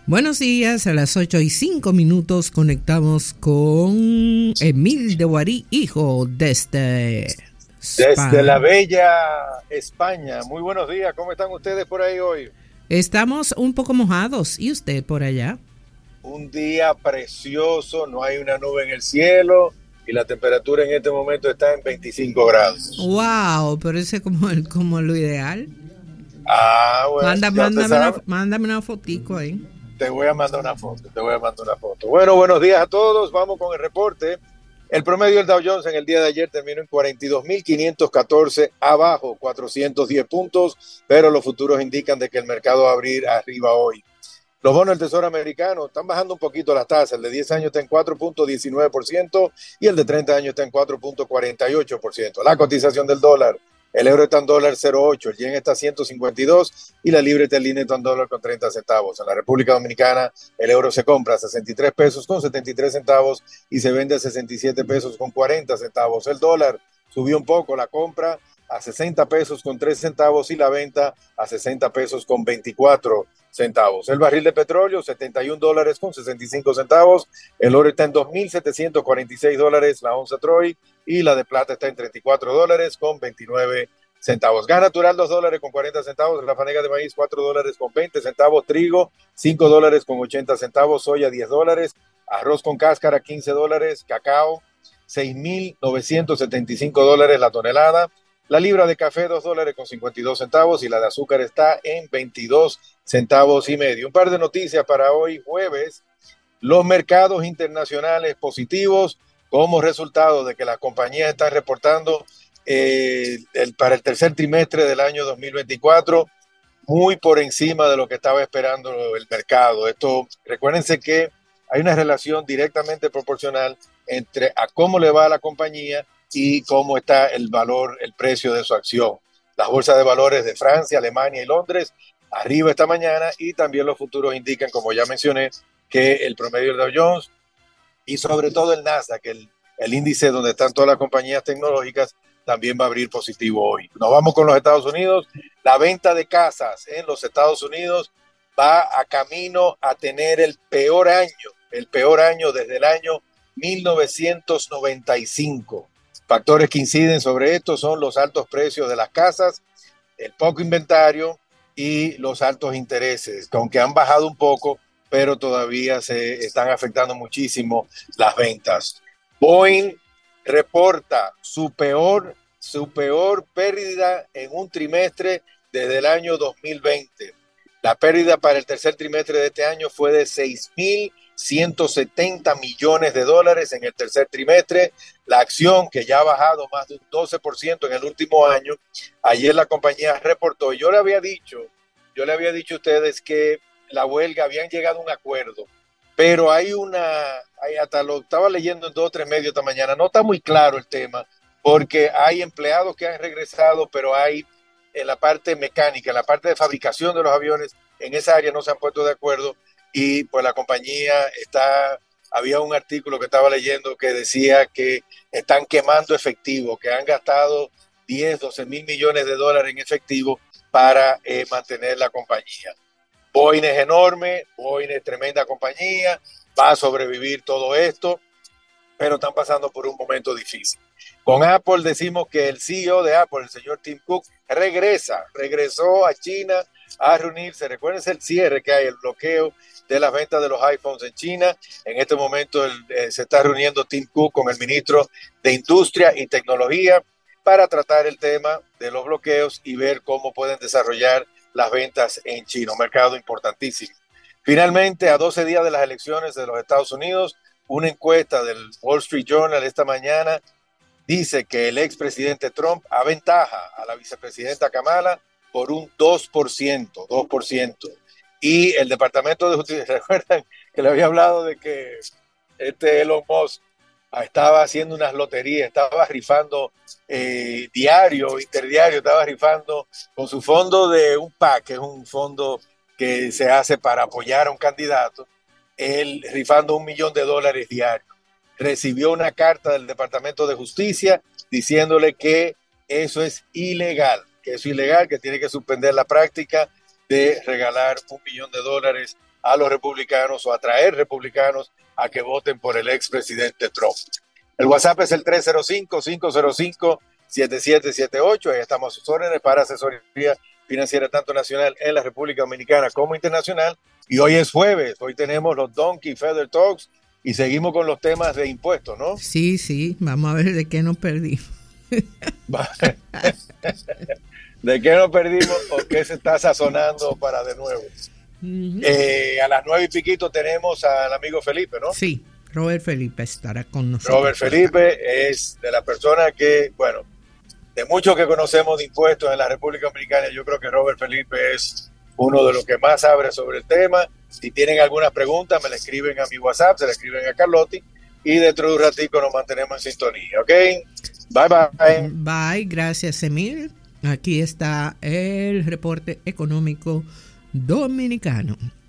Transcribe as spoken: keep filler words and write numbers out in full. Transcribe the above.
Buenos días, a las ocho y cinco minutos conectamos con Emil de Guarí, hijo, desde España. Desde la bella España. Muy buenos días, ¿cómo están ustedes por ahí hoy? Estamos un poco mojados, ¿y usted por allá? Un día precioso, no hay una nube en el cielo y la temperatura en este momento está en veinticinco grados. Wow, pero ese es como, el, como lo ideal. Ah, bueno, Manda, ya mándame, usted una, sabe. mándame una fotico ahí. Te voy a mandar una foto, te voy a mandar una foto. Bueno, buenos días a todos, vamos con el reporte. El promedio del Dow Jones en el día de ayer terminó en cuarenta y dos mil quinientos catorce, abajo cuatrocientos diez puntos, pero los futuros indican de que el mercado va a abrir arriba hoy. Los bonos del Tesoro americano están bajando un poquito las tasas. El de diez años está en cuatro punto diecinueve por ciento y el de treinta años está en cuatro punto cuarenta y ocho por ciento. La cotización del dólar, el euro está en dólar cero ocho, el yen está a ciento cincuenta y dos y la libra esterlina está en dólar con treinta centavos. En la República Dominicana, el euro se compra a sesenta y tres pesos con setenta y tres centavos y se vende a sesenta y siete pesos con cuarenta centavos. El dólar subió un poco, la compra a sesenta pesos con tres centavos y la venta a sesenta pesos con veinticuatro centavos. El barril de petróleo, setenta y un dólares con sesenta y cinco centavos. El oro está en dos mil setecientos cuarenta y seis dólares la onza Troy y la de plata está en treinta y cuatro dólares con veintinueve centavos. Gas natural, dos dólares con cuarenta centavos. La fanega de maíz, cuatro dólares con veinte centavos. Trigo, cinco dólares con ochenta centavos. Soya, diez dólares. Arroz con cáscara, quince dólares. Cacao, seis mil novecientos setenta y cinco dólares la tonelada. La libra de café, dos dólares con cincuenta y dos centavos y la de azúcar está en veintidós centavos y medio. Un par de noticias para hoy jueves. Los mercados internacionales positivos como resultado de que las compañías están reportando eh, el, para el tercer trimestre del año dos mil veinticuatro muy por encima de lo que estaba esperando el mercado. Esto, recuérdense que hay una relación directamente proporcional entre a cómo le va a la compañía y cómo está el valor, el precio de su acción. Las bolsas de valores de Francia, Alemania y Londres arriba esta mañana y también los futuros indican, como ya mencioné, que el promedio del Dow Jones y sobre todo el Nasdaq, el, el índice donde están todas las compañías tecnológicas, también va a abrir positivo hoy. Nos vamos con los Estados Unidos. La venta de casas en los Estados Unidos va a camino a tener el peor año, el peor año desde el año mil novecientos noventa y cinco. Factores que inciden sobre esto son los altos precios de las casas, el poco inventario y los altos intereses, que aunque han bajado un poco, pero todavía se están afectando muchísimo las ventas. Boeing reporta su peor, su peor pérdida en un trimestre desde el año dos mil veinte. La pérdida para el tercer trimestre de este año fue de seis mil ciento setenta millones de dólares en el tercer trimestre. La acción, que ya ha bajado más de un doce por ciento en el último año, ayer la compañía reportó, y yo le había dicho, yo le había dicho a ustedes que la huelga habían llegado a un acuerdo, pero hay una, hay, hasta lo estaba leyendo en dos o tres medios esta mañana, no está muy claro el tema, porque hay empleados que han regresado, pero hay en la parte mecánica, en la parte de fabricación de los aviones, en esa área no se han puesto de acuerdo. Y pues la compañía está, había un artículo que estaba leyendo que decía que están quemando efectivo, que han gastado diez, doce mil millones de dólares en efectivo para eh, mantener la compañía. Boeing es enorme, Boeing es tremenda compañía, va a sobrevivir todo esto, pero están pasando por un momento difícil. Con Apple decimos que el C E O de Apple, el señor Tim Cook, regresa, regresó a China a reunirse. Recuerden el cierre que hay, el bloqueo de las ventas de los iPhones en China. En este momento el, eh, se está reuniendo Tim Cook con el ministro de Industria y Tecnología para tratar el tema de los bloqueos y ver cómo pueden desarrollar las ventas en China, un mercado importantísimo. Finalmente, a doce días de las elecciones de los Estados Unidos, una encuesta del Wall Street Journal esta mañana dice que el expresidente Trump aventaja a la vicepresidenta Kamala por un dos por ciento, dos por ciento. Y el Departamento de Justicia, ¿recuerdan que le había hablado de que este Elon Musk estaba haciendo unas loterías, estaba rifando eh, diario, interdiario, estaba rifando con su fondo de un PAC, que es un fondo que se hace para apoyar a un candidato, él rifando un millón de dólares diarios? Recibió una carta del Departamento de Justicia diciéndole que eso es ilegal, que es ilegal, que tiene que suspender la práctica de regalar un millón de dólares a los republicanos o atraer republicanos a que voten por el expresidente Trump. El WhatsApp es el tres cero cinco, cinco cero cinco, siete siete siete ocho. Ahí estamos a sus órdenes para asesoría financiera tanto nacional en la República Dominicana como internacional. Y hoy es jueves, hoy tenemos los Donkey Feather Talks y seguimos con los temas de impuestos, ¿no? Sí, sí, vamos a ver de qué nos perdimos. ¿De qué nos perdimos o qué se está sazonando para de nuevo? Uh-huh. Eh, a las nueve y piquito tenemos al amigo Felipe, ¿no? Sí, Robert Felipe estará con nosotros. Robert Felipe es de la persona que, bueno, de muchos que conocemos de impuestos en la República Dominicana, yo creo que Robert Felipe es uno de los que más sabe sobre el tema. Si tienen alguna pregunta, me la escriben a mi WhatsApp, se la escriben a Carlotti y dentro de un ratico nos mantenemos en sintonía, ¿ok? Bye, bye. Bye, gracias, Emil. Aquí está el reporte económico dominicano.